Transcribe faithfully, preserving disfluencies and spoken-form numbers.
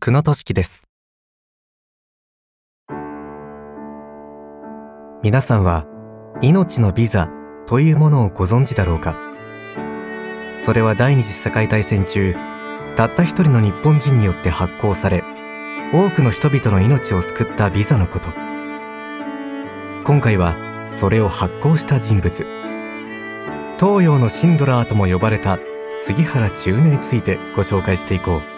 久野俊樹です。皆さんは命のビザというものをご存知だろうか。それは第二次世界大戦中、たった一人の日本人によって発行され、多くの人々の命を救ったビザのこと。今回はそれを発行した人物、東洋のシンドラーとも呼ばれた杉原千畝についてご紹介していこう。